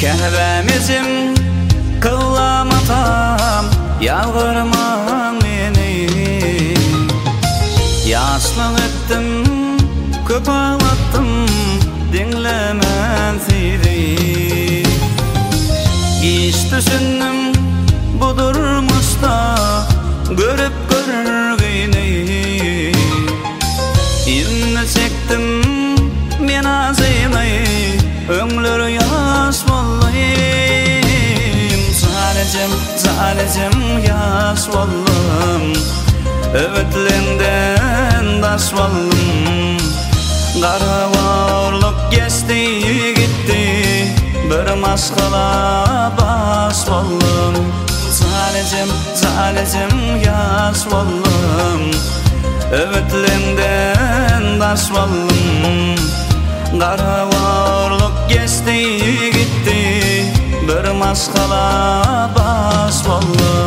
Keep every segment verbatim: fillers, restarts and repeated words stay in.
Kehbemizim kıllamatam yağırman meni. Yaşlık ettim, köp ağlattım, dinlemen seni. Hiç düşündüm budurmuş da görüp görgeyni. İnne çektim men azimay, öňleri ýaş bollayım. Zalecem, zalecem ýaş bollum, öwütlenden daş bollum. Garawarlyk geçti gitti, bir maşgala baş bollum. Zalecem, zalecem ýaş bollum, öwütlenden daş bollum. Garawarlyk geçti gitti, bir maşgala baş bollum.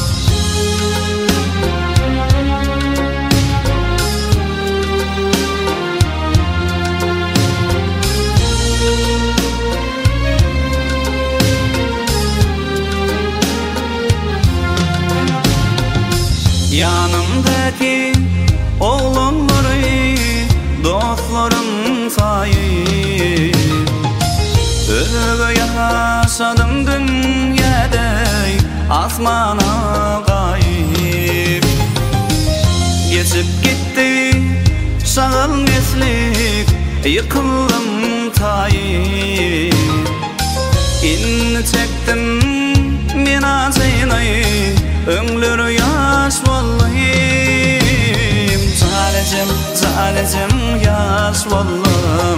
Yanımdaki oğlumları, dostlarım sayı. Öge yaşadım dünyada, asmana kayıp. Geçip gitti şağıl meslik, yıkıldım tayip. İnni çektim men azynay, öňleri ýaş bollayım. Zalecem, zalecem ýaş bollum,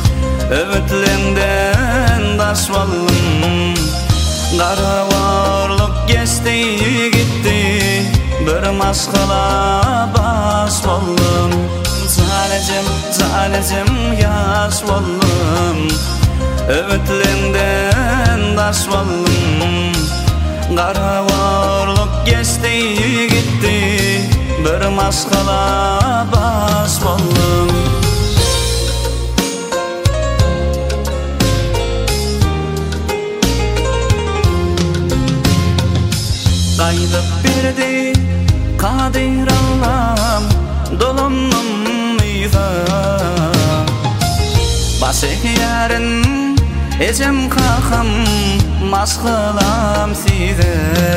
öwütlenden daş bollum. Garawarlyk geçti gitti, bir maşgala baş bollum. Zalecem, zalecem ýaş bollum, öwütlenden daş bollum. Garawarlyk geçti gitti, bir maşgala baş bollum. Gaýdyp berdi Kadir Allah'ım, dolunum ýyza. Başyaryn ejem kakam, maşgalam size.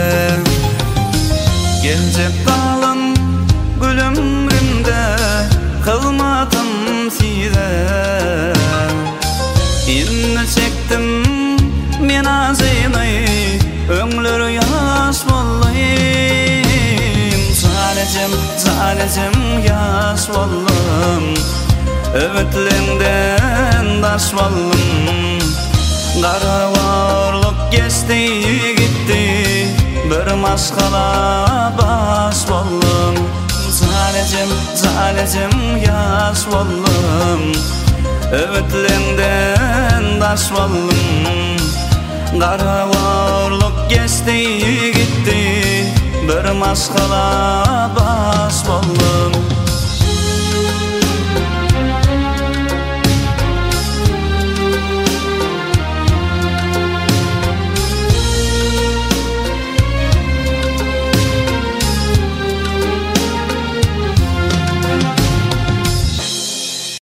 Geljek kalın gülümrimde, kılmadım size. İnne çektim men azynay, öňleri ýaş bollayım. Zalecem, zalecem ýaş bollum, öwütlenden daş bollum. Garawarlyk geçti gitti, bir maşgala baş bollum. Zalecem, zalecem ýaş bollum, öwütlenden daş bollum. Garawarlyk geçti gitti, bir maşgala baş bollum.